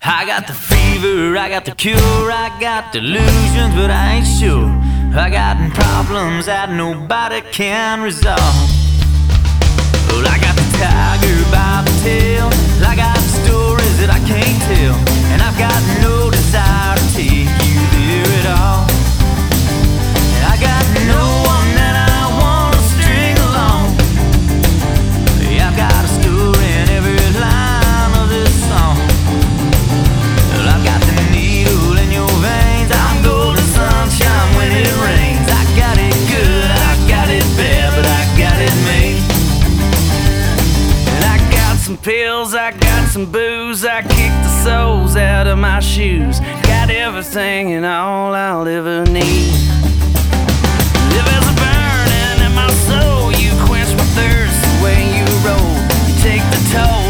I got the fever, I got the cure, I got delusions, but I ain't sure. I got problems that nobody can resolve. Well, I got the tiger by the tail, I got stories that I can't tell, and I've got no desire to take you there at all. I got no one that I wanna string along. I've got a story in every line of this song. Well, I've got the needle in your veins, I'm golden sunshine when it rains. I got it good, I got it bad, but I got it made. And I got some pills, I got some booze, I kicked the soles out of my shoes. Got everything and all I'll ever need. If there's a burning in my soul, you quench my thirst the way you roll. You take the toll